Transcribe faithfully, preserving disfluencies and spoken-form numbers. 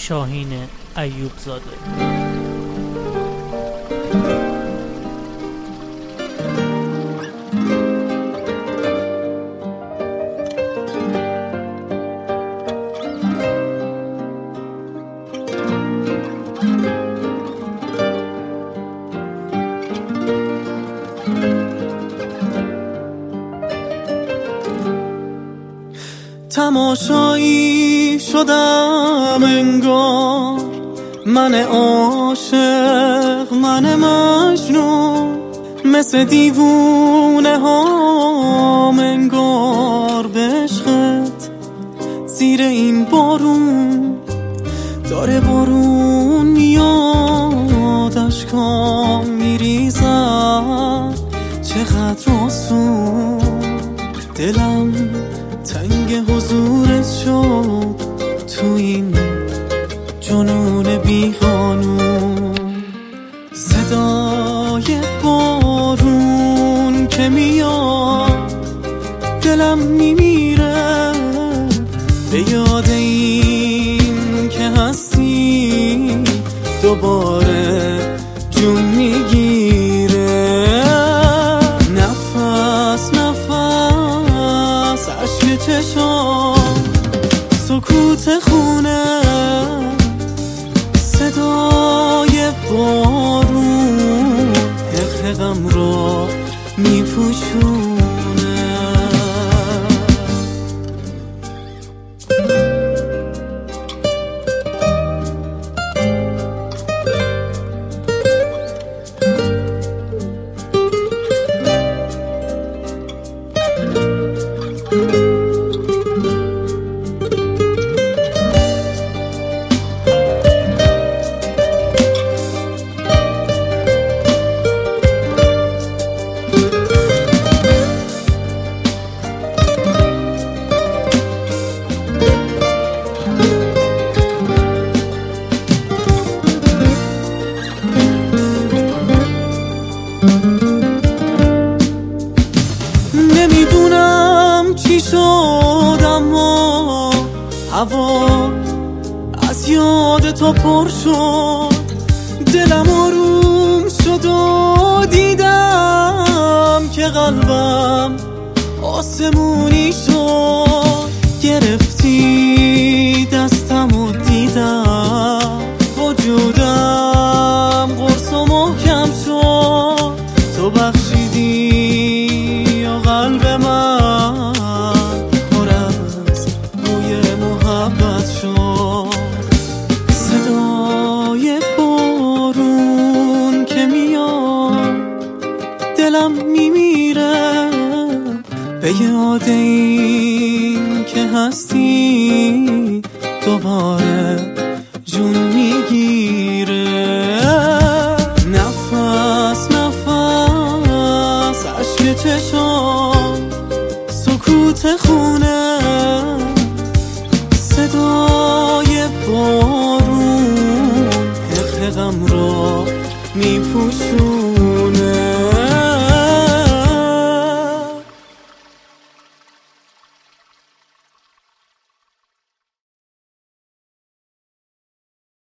شاهین ایوب زاده. تماشایی شدم انگار، من عاشق، من مجنون، مثل دیوونه ها انگار به عشقت. زیر این بارون داره بارون میاد، اشکام میریزن چقدر آسون. دلم تنگ حضورت شد تو این جنون بی قانون. صدای بارون که میاد دلم میمیره، به یاد این که هستی دوباره جون میگیره. نفس نفس عشق چشام، سکوت خونه، صدای بارون حقم را میپوشونه. نمیدونم چی شد اما هوا از یاد تو پر شد. دلم آروم شد و دیدم که قلبم آسمونی شد. گرفتی دستم و دیدم وجودم قرص و محکم شد. تو بخشیدی قلب من پر از بوی محبت شد. صدای بارون که میاد دلم میمیره، به یاد این که هستی دوباره جون میگیره. نفس نفس عشق چشام، سکوت خونه، صدای بارون حقم را میپوشون.